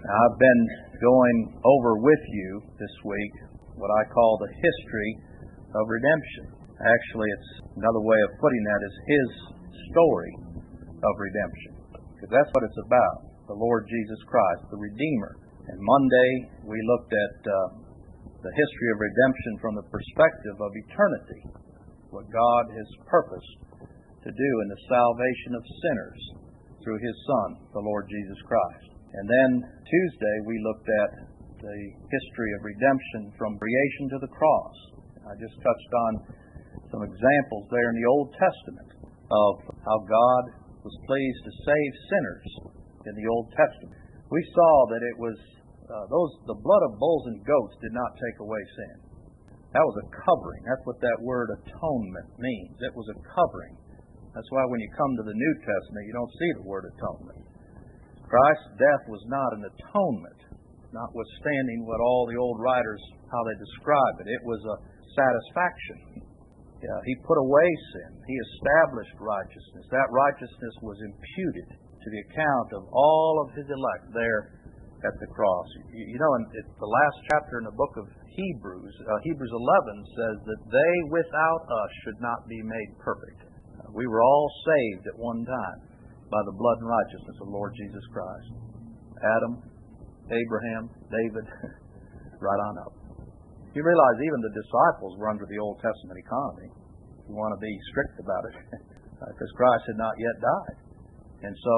I've been going over with you this week what I call the history of redemption. Actually, it's another way of putting that is His story of redemption, because that's what it's about, the Lord Jesus Christ, the Redeemer. And Monday, we looked at the history of redemption from the perspective of eternity, what God has purposed to do in the salvation of sinners through His Son, the Lord Jesus Christ. And then Tuesday, we looked at the history of redemption from creation to the cross. I just touched on some examples there in the Old Testament of how God was pleased to save sinners in the Old Testament. We saw that it was the blood of bulls and goats did not take away sin. That was a covering. That's what that word atonement means. It was a covering. That's why when you come to the New Testament, you don't see the word atonement. Christ's death was not an atonement, notwithstanding what all the old writers, how they describe it. It was a satisfaction. He put away sin. He established righteousness. That righteousness was imputed to the account of all of His elect there at the cross. You know, in the last chapter in the book of Hebrews, Hebrews 11 says that they without us should not be made perfect. We were all saved at one time by the blood and righteousness of Lord Jesus Christ. Adam, Abraham, David, right on up. You realize even the disciples were under the Old Testament economy. You want to be strict about it, because Christ had not yet died. And so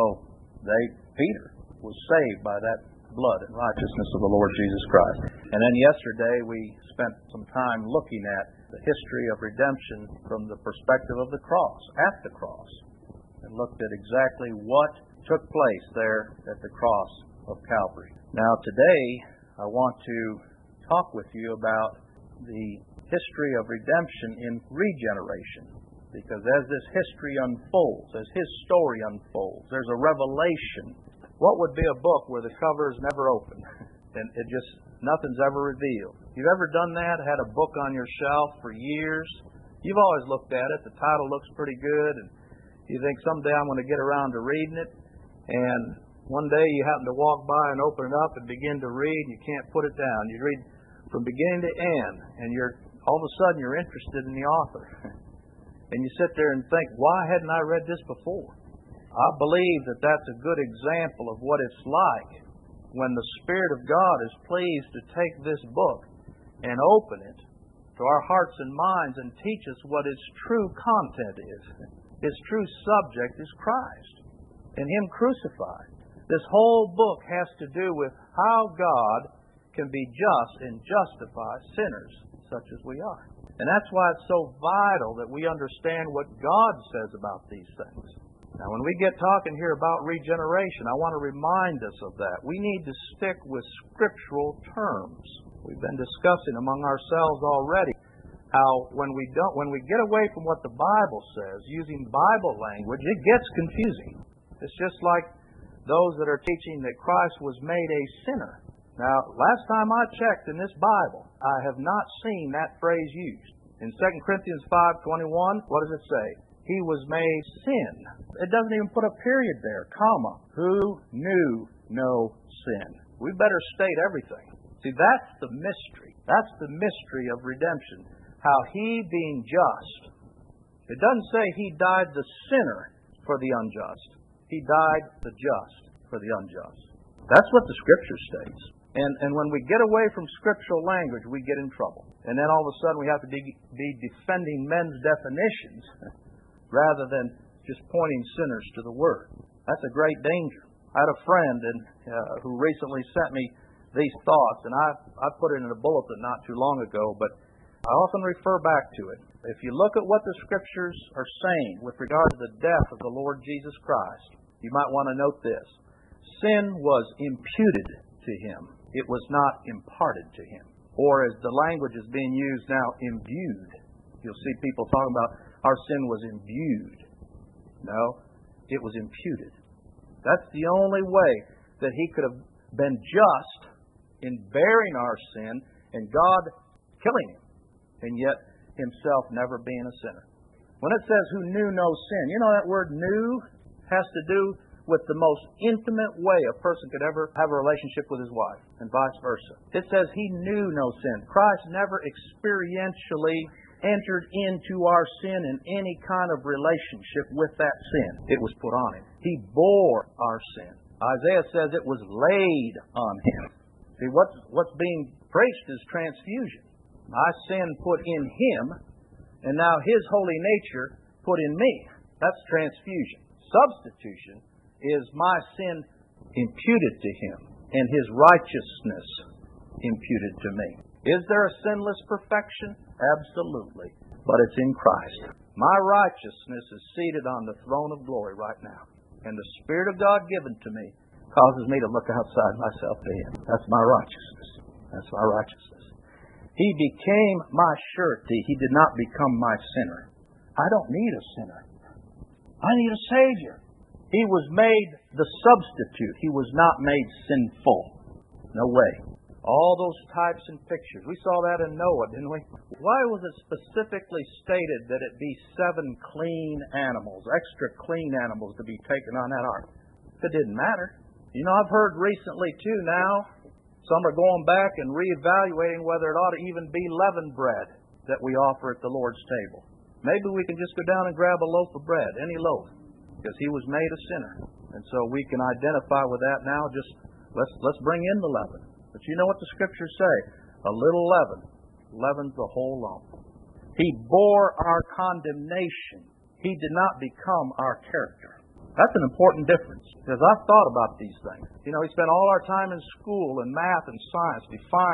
Peter was saved by that blood and righteousness of the Lord Jesus Christ. And then yesterday we spent some time looking at the history of redemption from the perspective of the cross, at the cross, and looked at exactly what took place there at the cross of Calvary. Now today I want to talk with you about the history of redemption in regeneration, because as this history unfolds, as His story unfolds, there's a revelation. What would be a book where the cover is never open and nothing's ever revealed? You've ever done that? Had a book on your shelf for years? You've always looked at it. The title looks pretty good, and you think someday I'm going to get around to reading it. And one day you happen to walk by and open it up and begin to read, and you can't put it down. You read from beginning to end, and all of a sudden you're interested in the author. And you sit there and think, why hadn't I read this before? I believe that that's a good example of what it's like when the Spirit of God is pleased to take this book and open it to our hearts and minds and teach us what its true content is. Its true subject is Christ and Him crucified. This whole book has to do with how God can be just and justify sinners such as we are. And that's why it's so vital that we understand what God says about these things. Now, when we get talking here about regeneration, I want to remind us of that. We need to stick with scriptural terms. We've been discussing among ourselves already how when we get away from what the Bible says, using Bible language, it gets confusing. It's just like those that are teaching that Christ was made a sinner. Now, last time I checked in this Bible, I have not seen that phrase used. In 2 Corinthians 5:21, what does it say? He was made sin. It doesn't even put a period there, comma. Who knew no sin? We better state everything. See, that's the mystery. That's the mystery of redemption. How He being just. It doesn't say He died the sinner for the unjust. He died the just for the unjust. That's what the Scripture states. And when we get away from scriptural language, we get in trouble. And then all of a sudden we have to be defending men's definitions rather than just pointing sinners to the Word. That's a great danger. I had a friend who recently sent me these thoughts, and I put it in a bulletin not too long ago, but I often refer back to it. If you look at what the Scriptures are saying with regard to the death of the Lord Jesus Christ, you might want to note this. Sin was imputed to Him. It was not imparted to Him. Or as the language is being used now, imbued. You'll see people talking about our sin was imbued. No, it was imputed. That's the only way that He could have been just in bearing our sin and God killing Him, and yet Himself never being a sinner. When it says who knew no sin, you know that word knew has to do with the most intimate way a person could ever have a relationship with his wife, and vice versa. It says He knew no sin. Christ never experientially entered into our sin in any kind of relationship with that sin. It was put on Him. He bore our sin. Isaiah says it was laid on Him. See, what's being preached is transfusion. My sin put in Him, and now His holy nature put in me. That's transfusion. Substitution is my sin imputed to Him and His righteousness imputed to me. Is there a sinless perfection? Absolutely. But it's in Christ. My righteousness is seated on the throne of glory right now. And the Spirit of God given to me causes me to look outside myself to Him. That's my righteousness. That's my righteousness. He became my surety. He did not become my sinner. I don't need a sinner. I need a Savior. He was made the substitute. He was not made sinful. No way. All those types and pictures. We saw that in Noah, didn't we? Why was it specifically stated that it be 7 clean animals, extra clean animals to be taken on that ark? It didn't matter. You know, I've heard recently too now, some are going back and reevaluating whether it ought to even be leavened bread that we offer at the Lord's table. Maybe we can just go down and grab a loaf of bread, any loaf, because He was made a sinner. And so we can identify with that now. Just let's bring in the leaven. But you know what the Scriptures say? A little leaven leavens the whole lump. He bore our condemnation. He did not become our character. That's an important difference, because I've thought about these things. You know, we spend all our time in school and math and science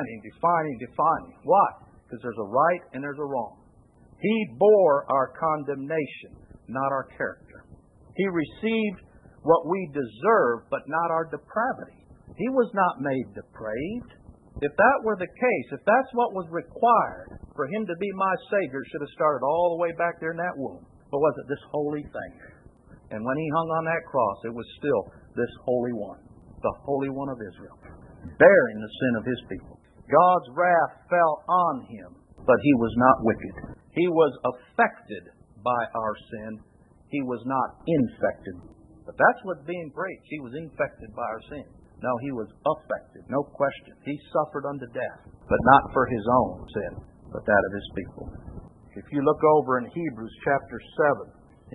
defining. Why? Because there's a right and there's a wrong. He bore our condemnation, not our character. He received what we deserve, but not our depravity. He was not made depraved. If that were the case, if that's what was required for Him to be my Savior, it should have started all the way back there in that womb. But was it this holy thing? And when He hung on that cross, it was still this Holy One, the Holy One of Israel, bearing the sin of His people. God's wrath fell on Him, but He was not wicked. He was affected by our sin. He was not infected. But that's what's being preached. He was infected by our sin. No, He was affected, no question. He suffered unto death, but not for His own sin, but that of His people. If you look over in Hebrews chapter 7,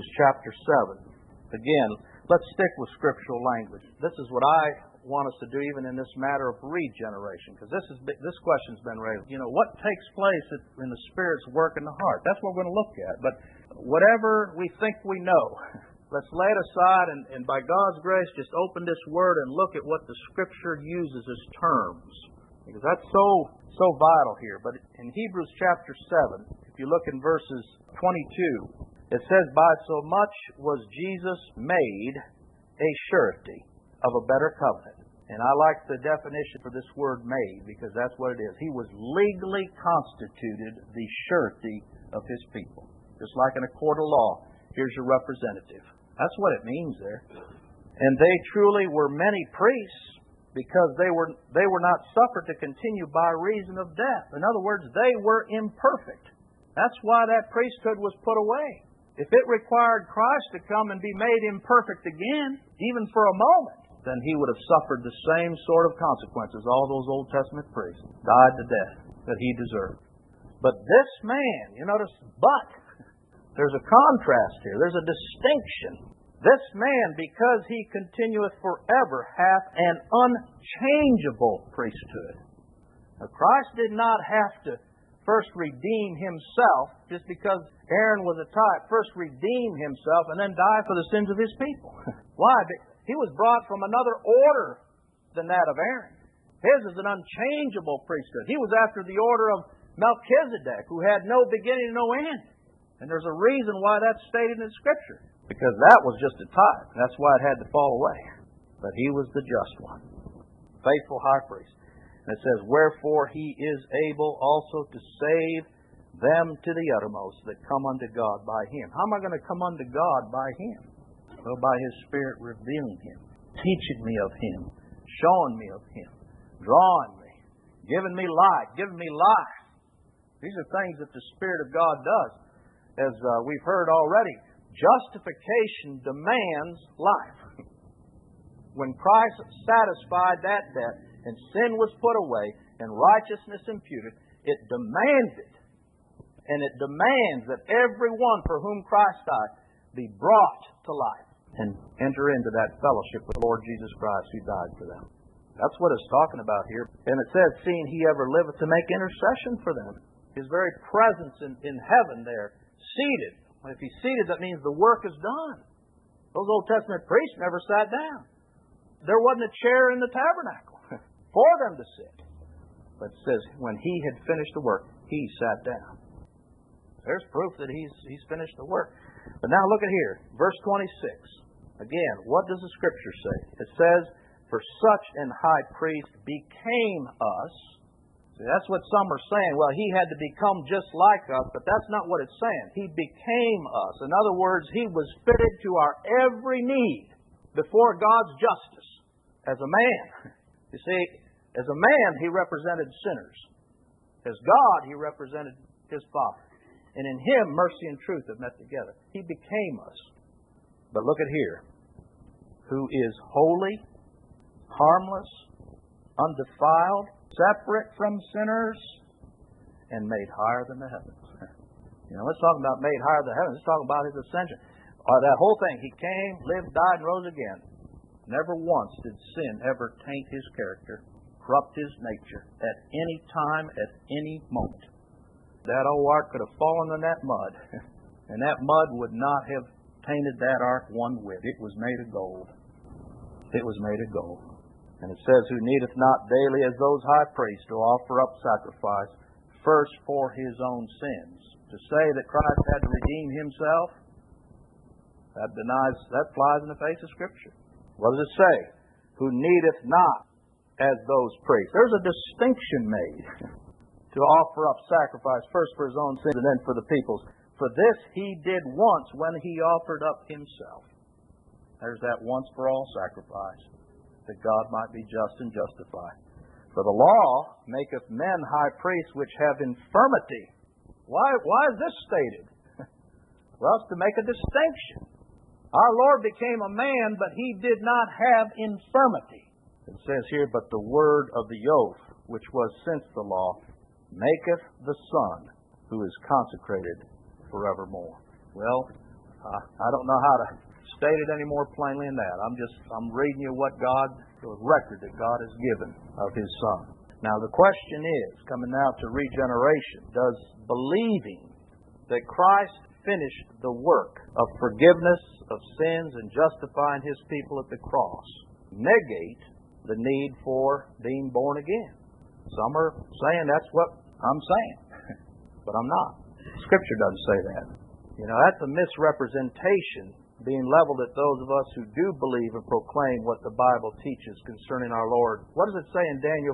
again, let's stick with scriptural language. This is what I want us to do even in this matter of regeneration, because this question's been raised. You know, what takes place in the Spirit's work in the heart? That's what we're going to look at. But whatever we think we know, let's lay it aside and by God's grace just open this Word and look at what the Scripture uses as terms. Because that's so vital here. But in Hebrews chapter 7, if you look in verses 22, it says, "By so much was Jesus made a surety of a better covenant." And I like the definition for this word made, because that's what it is. He was legally constituted the surety of His people. Just like in a court of law, here's your representative. That's what it means there. And they truly were many priests, because they were not suffered to continue by reason of death. In other words, they were imperfect. That's why that priesthood was put away. If it required Christ to come and be made imperfect again, even for a moment, then He would have suffered the same sort of consequences all those Old Testament priests died to death that He deserved. But this man, you notice, there's a contrast here. There's a distinction. This man, because He continueth forever, hath an unchangeable priesthood. Now, Christ did not have to first redeem Himself, just because Aaron was a type, first redeem Himself and then die for the sins of His people. Why? He was brought from another order than that of Aaron. His is an unchangeable priesthood. He was after the order of Melchizedek, who had no beginning and no end. And there's a reason why that's stated in Scripture. Because that was just a type. That's why it had to fall away. But He was the just one. Faithful high priest. And it says, "Wherefore He is able also to save them to the uttermost that come unto God by Him." How am I going to come unto God by Him? Well, by His Spirit revealing Him, teaching me of Him, showing me of Him, drawing me, giving me light, giving me life. These are things that the Spirit of God does. As we've heard already, justification demands life. When Christ satisfied that debt and sin was put away and righteousness imputed, it demanded, and it demands that everyone for whom Christ died be brought to life and enter into that fellowship with the Lord Jesus Christ who died for them. That's what it's talking about here. And it says, seeing He ever liveth to make intercession for them. His very presence in heaven there, seated. If He's seated, that means the work is done. Those Old Testament priests never sat down. There wasn't a chair in the tabernacle for them to sit. But it says, when He had finished the work, He sat down. There's proof that He's finished the work. But now look at here, verse 26. Again, what does the Scripture say? It says, for such an high priest became us. See, that's what some are saying. Well, He had to become just like us, but that's not what it's saying. He became us. In other words, He was fitted to our every need before God's justice as a man. You see, as a man, He represented sinners. As God, He represented His Father. And in Him, mercy and truth have met together. He became us. But look at here. Who is holy, harmless, undefiled, separate from sinners, and made higher than the heavens. Let's talk about made higher than the heavens. Let's talk about His ascension. That whole thing. He came, lived, died, and rose again. Never once did sin ever taint His character, corrupt His nature, at any time, at any moment. That old ark could have fallen in that mud, and that mud would not have tainted that ark one whit. It was made of gold. It was made of gold. And it says, who needeth not daily as those high priests to offer up sacrifice, first for His own sins. To say that Christ had to redeem Himself, that flies in the face of Scripture. What does it say? Who needeth not as those priests. There's a distinction made to offer up sacrifice first for His own sins and then for the people's. For this He did once when He offered up Himself. There's that once for all sacrifice, that God might be just and justify. For the law maketh men high priests which have infirmity. Why is this stated? Well, it's to make a distinction. Our Lord became a man, but He did not have infirmity. It says here, but the word of the oath, which was since the law, maketh the Son, who is consecrated forevermore. Well, I don't know how to state it any more plainly than that. I'm reading you what the record that God has given of His Son. Now the question is, coming now to regeneration, does believing that Christ finished the work of forgiveness of sins and justifying His people at the cross negate the need for being born again? Some are saying that's what I'm saying, but I'm not. Scripture doesn't say that. That's a misrepresentation being leveled at those of us who do believe and proclaim what the Bible teaches concerning our Lord. What does it say in Daniel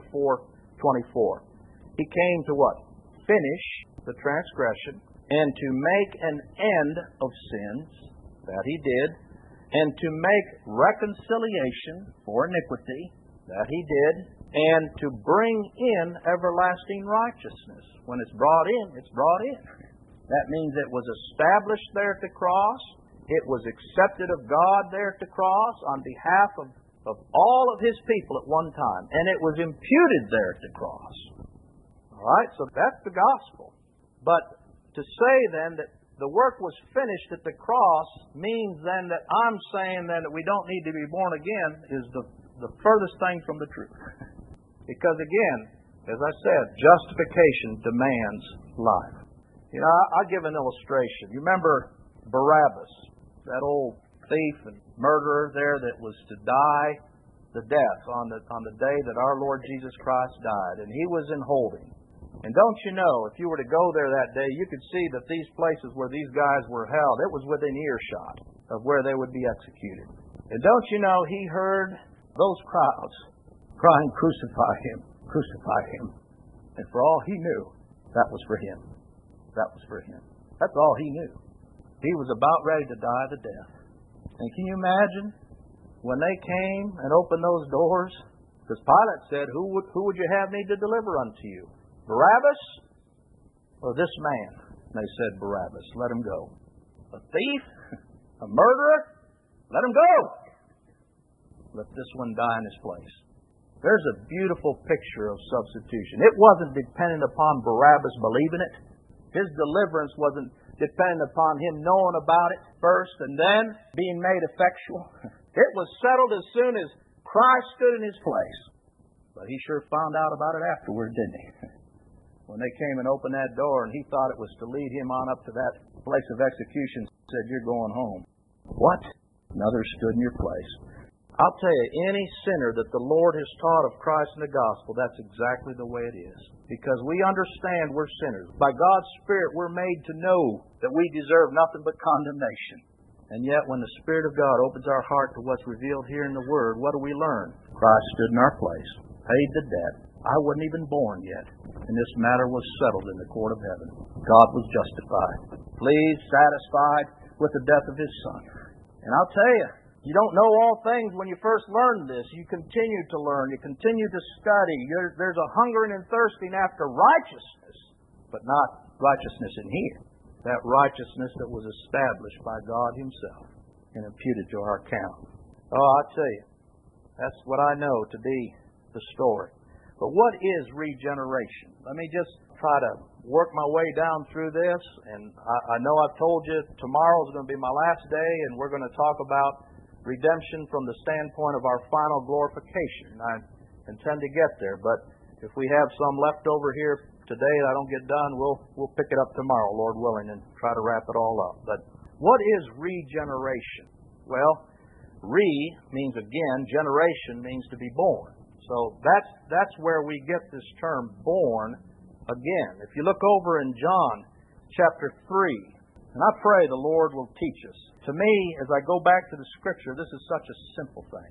4:24? He came to what? Finish the transgression and to make an end of sins, that He did, and to make reconciliation for iniquity, that He did, and to bring in everlasting righteousness. When it's brought in, it's brought in. That means it was established there at the cross. It was accepted of God there at the cross on behalf of all of His people at one time. And it was imputed there at the cross. All right, so that's the gospel. But to say then that the work was finished at the cross means then that I'm saying then that we don't need to be born again is the furthest thing from the truth. Because again, as I said, justification demands life. I'll give an illustration. You remember Barabbas, that old thief and murderer there that was to die the death on the day that our Lord Jesus Christ died, and he was in holding. And don't you know, if you were to go there that day, you could see that these places where these guys were held, it was within earshot of where they would be executed. And don't you know, he heard those crowds crying, crucify Him, crucify Him. And for all he knew, that was for him. That was for him. That's all he knew. He was about ready to die the death. And can you imagine when they came and opened those doors? Because Pilate said, who would you have me to deliver unto you? Barabbas or this man? And they said, Barabbas. Let him go. A thief? A murderer? Let him go. let this one die in his place. There's a beautiful picture of substitution. It wasn't dependent upon Barabbas believing it. His deliverance wasn't dependent upon him knowing about it first and then being made effectual. It was settled as soon as Christ stood in his place. But he sure found out about it afterward, didn't he? When they came and opened that door and he thought it was to lead him on up to that place of execution, said, "You're going home." What? Another stood in your place. I'll tell you, any sinner that the Lord has taught of Christ and the gospel, that's exactly the way it is. Because we understand we're sinners. By God's Spirit, we're made to know that we deserve nothing but condemnation. And yet, when the Spirit of God opens our heart to what's revealed here in the Word, what do we learn? Christ stood in our place, paid the debt. I wasn't even born yet. And this matter was settled in the court of heaven. God was justified, pleased, satisfied with the death of His Son. And I'll tell you, you don't know all things when you first learn this. You continue to learn. You continue to study. There's a hungering and thirsting after righteousness, but not righteousness in here. That righteousness that was established by God Himself and imputed to our account. Oh, I tell you, that's what I know to be the story. But what is regeneration? Let me just try to work my way down through this. And I know I've told you tomorrow is going to be my last day, and we're going to talk about redemption from the standpoint of our final glorification. I intend to get there, but if we have some left over here today that I don't get done, we'll pick it up tomorrow, Lord willing, and try to wrap it all up. But what is regeneration? Well, re means again, generation means to be born. So that's where we get this term born again. If you look over in John chapter 3, and I pray the Lord will teach us. To me, as I go back to the Scripture, this is such a simple thing.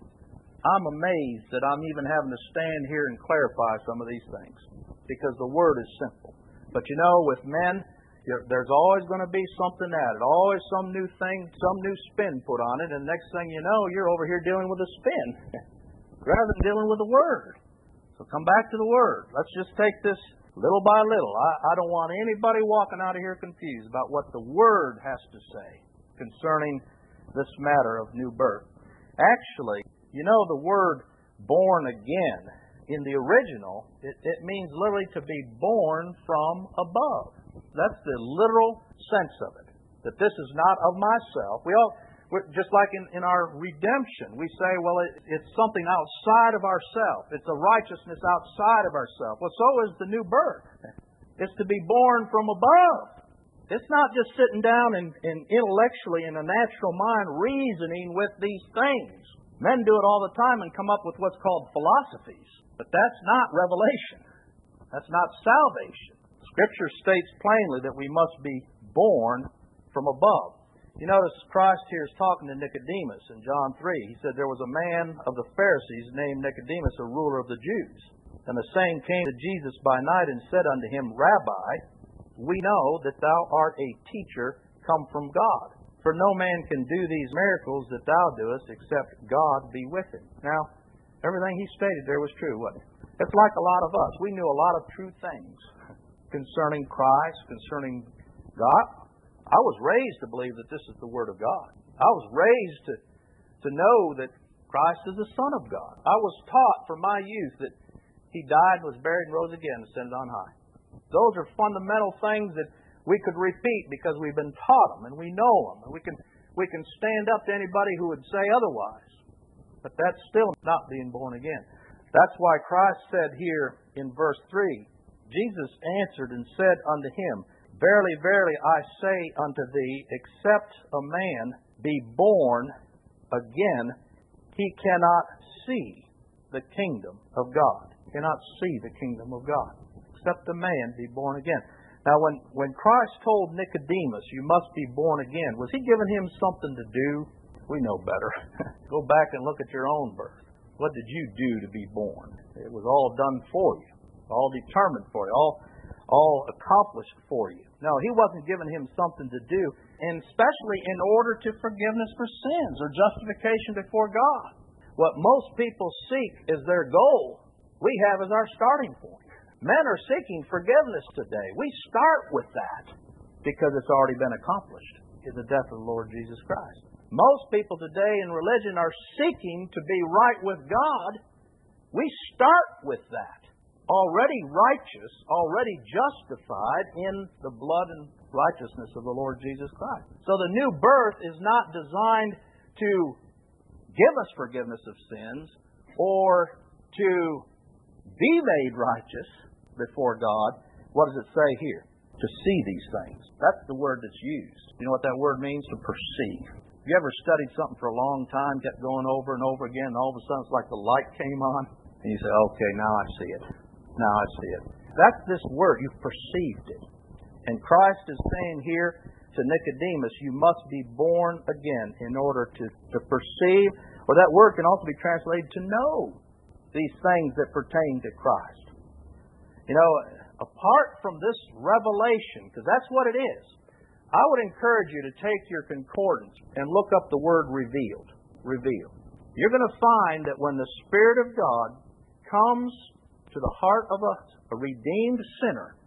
I'm amazed that I'm even having to stand here and clarify some of these things, because the Word is simple. But you know, with men, there's always going to be something added, always some new thing, some new spin put on it, and next thing you know, you're over here dealing with a spin, rather than dealing with the Word. So come back to the Word. Let's just take this little by little. I don't want anybody walking out of here confused about what the Word has to say concerning this matter of new birth. Actually, you know, the word born again, in the original, it means literally to be born from above. That's the literal sense of it. That this is not of myself. We're just like in our redemption, we say, well, it's something outside of ourselves. It's a righteousness outside of ourselves. Well, so is the new birth. It's to be born from above. It's not just sitting down and intellectually in a natural mind reasoning with these things. Men do it all the time and come up with what's called philosophies. But that's not revelation. That's not salvation. Scripture states plainly that we must be born from above. You notice Christ here is talking to Nicodemus in John 3. He said there was a man of the Pharisees named Nicodemus, a ruler of the Jews. And the same came to Jesus by night and said unto him, Rabbi, we know that thou art a teacher come from God. For no man can do these miracles that thou doest except God be with him. Now, everything he stated there was true, wasn't it? It's like a lot of us. We knew a lot of true things concerning Christ, concerning God. I was raised to believe that this is the Word of God. I was raised to know that Christ is the Son of God. I was taught from my youth that He died, was buried, and rose again, and ascended on high. Those are fundamental things that we could repeat because we've been taught them and we know them. And we can stand up to anybody who would say otherwise. But that's still not being born again. That's why Christ said here in verse 3, Jesus answered and said unto him, Verily, verily, I say unto thee, except a man be born again, he cannot see the kingdom of God. He cannot see the kingdom of God. Except a man be born again. Now, when Christ told Nicodemus, you must be born again, was He giving him something to do? We know better. Go back and look at your own birth. What did you do to be born? It was all done for you, all determined for you, all accomplished for you. No, He wasn't giving him something to do, and especially in order to forgiveness for sins or justification before God. What most people seek as their goal, we have as our starting point. Men are seeking forgiveness today. We start with that because it's already been accomplished in the death of the Lord Jesus Christ. Most people today in religion are seeking to be right with God. We start with that. Already righteous, already justified in the blood and righteousness of the Lord Jesus Christ. So the new birth is not designed to give us forgiveness of sins or to be made righteous before God. What does it say here? To see these things. That's the word that's used. You know what that word means? To perceive. Have you ever studied something for a long time, kept going over and over again, and all of a sudden it's like the light came on, and you say, okay, now I see it. Now I see it. That's this word. You've perceived it. And Christ is saying here to Nicodemus, you must be born again in order to perceive, or that word can also be translated to know these things that pertain to Christ. You know, apart from this revelation, because that's what it is, I would encourage you to take your concordance and look up the word revealed. Revealed. You're going to find that when the Spirit of God comes to the heart of a redeemed sinner,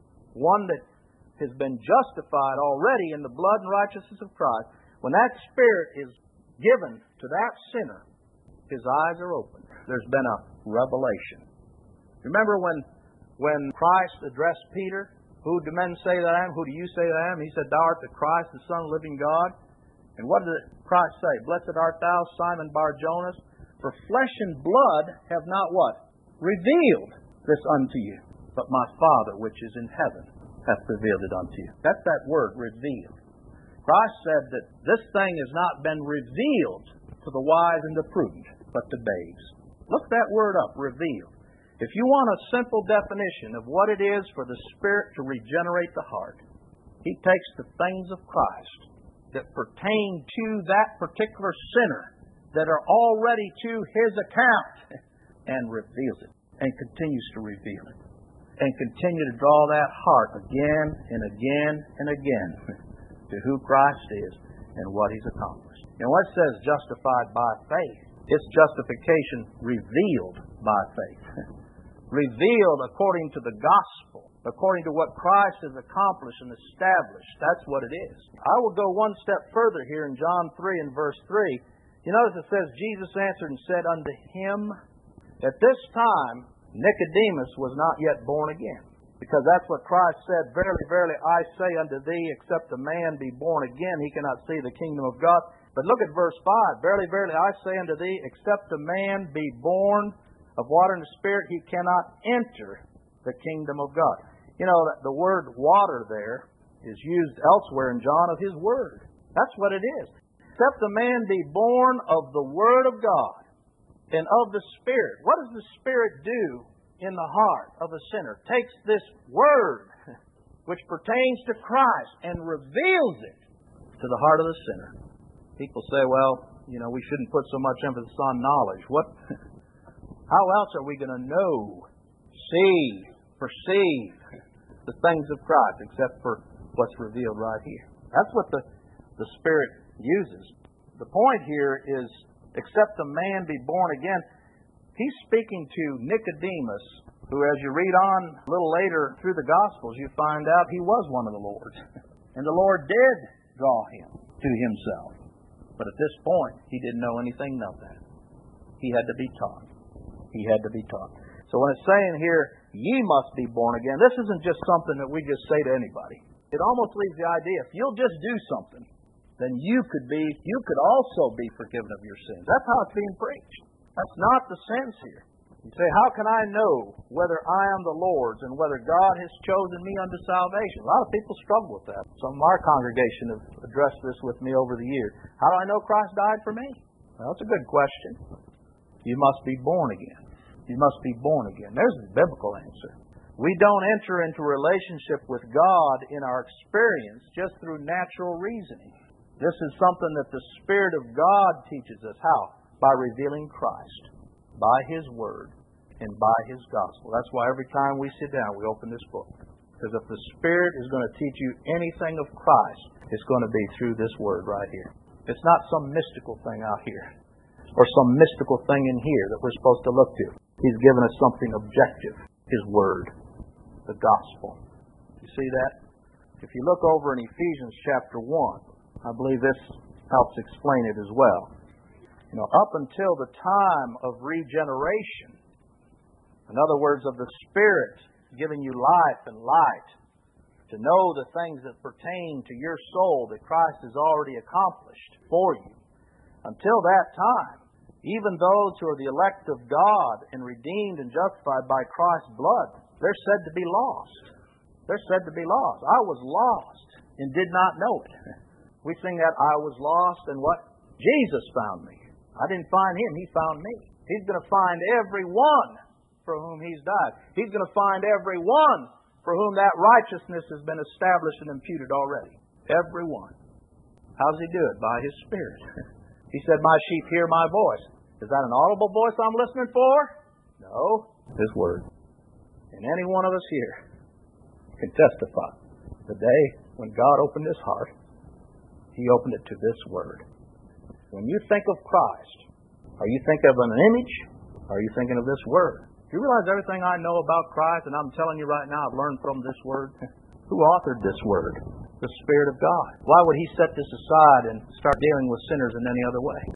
one that has been justified already in the blood and righteousness of Christ, when that Spirit is given to that sinner, his eyes are opened. There's been a revelation. Remember when Christ addressed Peter, who do men say that I am? Who do you say that I am? He said, thou art the Christ, the Son of the living God. And what did Christ say? Blessed art thou, Simon Bar-Jonas, for flesh and blood have not what? Revealed this unto you. But my Father which is in heaven hath revealed it unto you. That's that word, revealed. Christ said that this thing has not been revealed to the wise and the prudent, but to babes. Look that word up, revealed. If you want a simple definition of what it is for the Spirit to regenerate the heart, He takes the things of Christ that pertain to that particular sinner that are already to His account and reveals it and continues to reveal it and continue to draw that heart again and again and again to who Christ is and what He's accomplished. And what it says justified by faith, it's justification revealed by faith. Revealed according to the gospel, according to what Christ has accomplished and established. That's what it is. I will go one step further here in John 3 and verse 3. You notice it says, Jesus answered and said unto him, at this time Nicodemus was not yet born again. Because that's what Christ said, verily, verily, I say unto thee, except a man be born again, he cannot see the kingdom of God. But look at verse 5. Verily, verily, I say unto thee, except a man be born of water and the Spirit, he cannot enter the kingdom of God. You know, the word water there is used elsewhere in John of His Word. That's what it is. Except a man be born of the Word of God and of the Spirit. What does the Spirit do in the heart of a sinner? Takes this Word, which pertains to Christ, and reveals it to the heart of the sinner. People say, well, you know, we shouldn't put so much emphasis on knowledge. How else are we going to know, see, perceive the things of Christ except for what's revealed right here? That's what the Spirit uses. The point here is, except a man be born again, He's speaking to Nicodemus, who, as you read on a little later through the Gospels, you find out he was one of the Lord's. And the Lord did draw him to Himself. But at this point, he didn't know anything of that. He had to be taught. He had to be taught. So when it's saying here, ye must be born again, this isn't just something that we just say to anybody. It almost leaves the idea, if you'll just do something, then you could also be forgiven of your sins. That's how it's being preached. That's not the sense here. You say, how can I know whether I am the Lord's and whether God has chosen me unto salvation? A lot of people struggle with that. Some of our congregation have addressed this with me over the years. How do I know Christ died for me? Well, that's a good question. You must be born again. You must be born again. There's the biblical answer. We don't enter into a relationship with God in our experience just through natural reasoning. This is something that the Spirit of God teaches us. How? By revealing Christ, by His Word, and by His Gospel. That's why every time we sit down, we open this book. Because if the Spirit is going to teach you anything of Christ, it's going to be through this Word right here. It's not some mystical thing out here, or some mystical thing in here that we're supposed to look to. He's given us something objective, His Word, the Gospel. You see that? If you look over in Ephesians chapter 1, I believe this helps explain it as well. Up until the time of regeneration, in other words, of the Spirit giving you life and light, to know the things that pertain to your soul that Christ has already accomplished for you. Until that time, even those who are the elect of God and redeemed and justified by Christ's blood, they're said to be lost. They're said to be lost. I was lost and did not know it. We sing that, I was lost and what? Jesus found me. I didn't find Him, He found me. He's going to find everyone for whom He's died. He's going to find everyone for whom that righteousness has been established and imputed already. Everyone. How does He do it? By His Spirit. He said, my sheep hear my voice. Is that an audible voice I'm listening for? No. His Word. And any one of us here can testify the day when God opened His heart, He opened it to this Word. When you think of Christ, are you thinking of an image? Or are you thinking of this Word? Do you realize everything I know about Christ, and I'm telling you right now, I've learned from this Word? Who authored this Word? The Spirit of God. Why would He set this aside and start dealing with sinners in any other way?